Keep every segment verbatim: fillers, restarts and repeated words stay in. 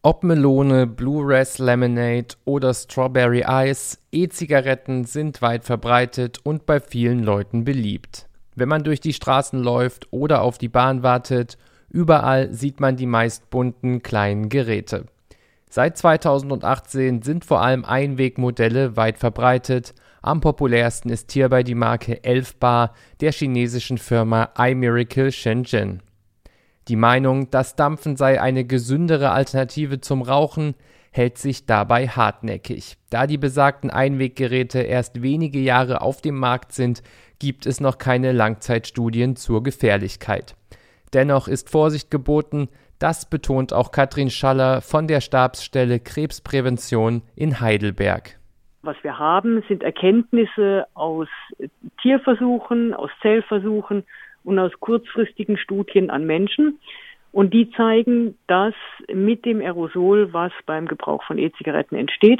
Ob Melone, Bluegrass Lemonade oder Strawberry Ice, E-Zigaretten sind weit verbreitet und bei vielen Leuten beliebt. Wenn man durch die Straßen läuft oder auf die Bahn wartet, überall sieht man die meist bunten kleinen Geräte. Seit zweitausendachtzehn sind vor allem Einwegmodelle weit verbreitet. Am populärsten ist hierbei die Marke elf Bar der chinesischen Firma iMiracle Shenzhen. Die Meinung, dass Dampfen sei eine gesündere Alternative zum Rauchen, hält sich dabei hartnäckig. Da die besagten Einweggeräte erst wenige Jahre auf dem Markt sind, gibt es noch keine Langzeitstudien zur Gefährlichkeit. Dennoch ist Vorsicht geboten, das betont auch Katrin Schaller von der Stabsstelle Krebsprävention in Heidelberg. Was wir haben, sind Erkenntnisse aus Tierversuchen, aus Zellversuchen und aus kurzfristigen Studien an Menschen. Und die zeigen, dass mit dem Aerosol, was beim Gebrauch von E-Zigaretten entsteht,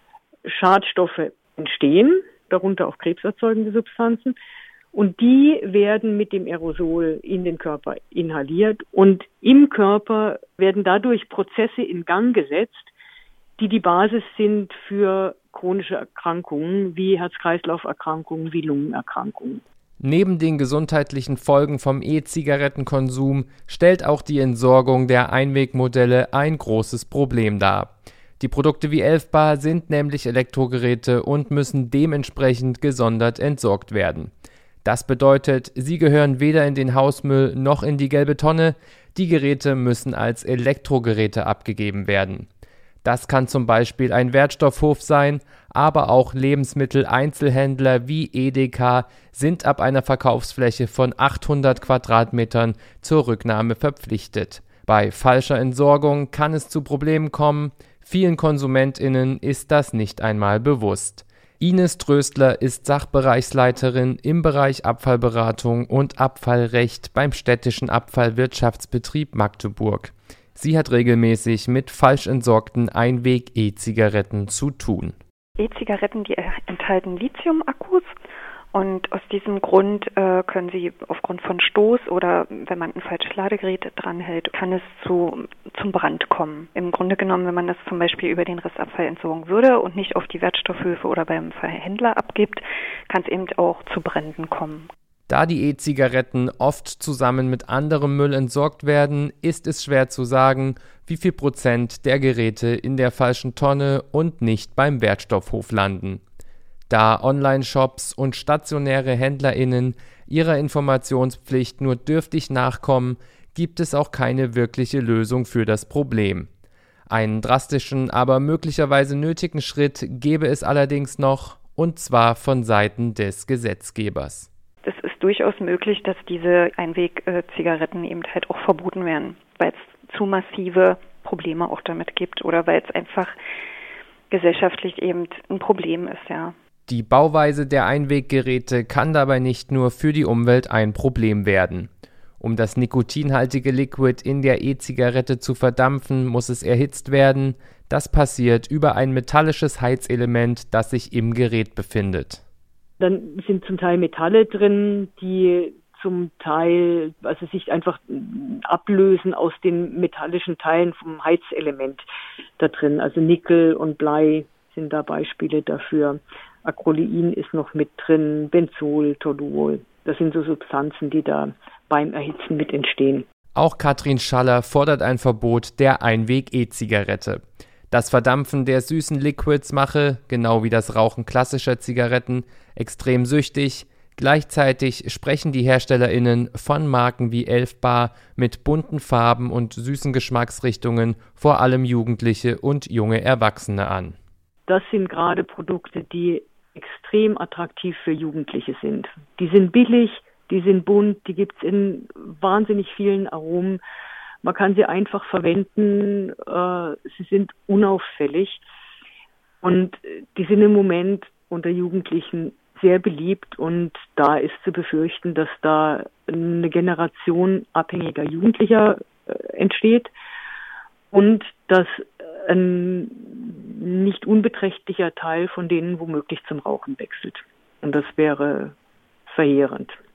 Schadstoffe entstehen, darunter auch krebserzeugende Substanzen. Und die werden mit dem Aerosol in den Körper inhaliert. Und im Körper werden dadurch Prozesse in Gang gesetzt, die die Basis sind für chronische Erkrankungen wie Herz-Kreislauf-Erkrankungen, wie Lungenerkrankungen. Neben den gesundheitlichen Folgen vom E-Zigarettenkonsum stellt auch die Entsorgung der Einwegmodelle ein großes Problem dar. Die Produkte wie elf Bar sind nämlich Elektrogeräte und müssen dementsprechend gesondert entsorgt werden. Das bedeutet, sie gehören weder in den Hausmüll noch in die gelbe Tonne. Die Geräte müssen als Elektrogeräte abgegeben werden. Das kann zum Beispiel ein Wertstoffhof sein, aber auch Lebensmitteleinzelhändler wie Edeka sind ab einer Verkaufsfläche von achthundert Quadratmetern zur Rücknahme verpflichtet. Bei falscher Entsorgung kann es zu Problemen kommen. Vielen KonsumentInnen ist das nicht einmal bewusst. Ines Tröstler ist Sachbereichsleiterin im Bereich Abfallberatung und Abfallrecht beim städtischen Abfallwirtschaftsbetrieb Magdeburg. Sie hat regelmäßig mit falsch entsorgten Einweg-E-Zigaretten zu tun. E-Zigaretten, die enthalten Lithium-Akkus und aus diesem Grund äh, können sie aufgrund von Stoß oder wenn man ein falsches Ladegerät dranhält, kann es zu, zum Brand kommen. Im Grunde genommen, wenn man das zum Beispiel über den Restabfall entsorgen würde und nicht auf die Wertstoffhöfe oder beim Verhändler abgibt, kann es eben auch zu Bränden kommen. Da die E-Zigaretten oft zusammen mit anderem Müll entsorgt werden, ist es schwer zu sagen, wie viel Prozent der Geräte in der falschen Tonne und nicht beim Wertstoffhof landen. Da Online-Shops und stationäre HändlerInnen ihrer Informationspflicht nur dürftig nachkommen, gibt es auch keine wirkliche Lösung für das Problem. Einen drastischen, aber möglicherweise nötigen Schritt gäbe es allerdings noch, und zwar von Seiten des Gesetzgebers. Es ist durchaus möglich, dass diese Einweg-Zigaretten eben halt auch verboten werden, weil es zu massive Probleme auch damit gibt oder weil es einfach gesellschaftlich eben ein Problem ist, ja. Die Bauweise der Einweggeräte kann dabei nicht nur für die Umwelt ein Problem werden. Um das nikotinhaltige Liquid in der E-Zigarette zu verdampfen, muss es erhitzt werden. Das passiert über ein metallisches Heizelement, das sich im Gerät befindet. Dann sind zum Teil Metalle drin, die zum Teil also sich einfach ablösen aus den metallischen Teilen vom Heizelement da drin. Also Nickel und Blei sind da Beispiele dafür. Acrolein ist noch mit drin, Benzol, Toluol. Das sind so Substanzen, die da beim Erhitzen mit entstehen. Auch Katrin Schaller fordert ein Verbot der Einweg-E-Zigarette. Das Verdampfen der süßen Liquids mache, genau wie das Rauchen klassischer Zigaretten, extrem süchtig. Gleichzeitig sprechen die HerstellerInnen von Marken wie elf Bar mit bunten Farben und süßen Geschmacksrichtungen vor allem Jugendliche und junge Erwachsene an. Das sind gerade Produkte, die extrem attraktiv für Jugendliche sind. Die sind billig, die sind bunt, die gibt es in wahnsinnig vielen Aromen. Man kann sie einfach verwenden, äh, sie sind unauffällig und die sind im Moment unter Jugendlichen sehr beliebt und da ist zu befürchten, dass da eine Generation abhängiger Jugendlicher äh, entsteht und dass ein nicht unbeträchtlicher Teil von denen womöglich zum Rauchen wechselt. Und das wäre verheerend.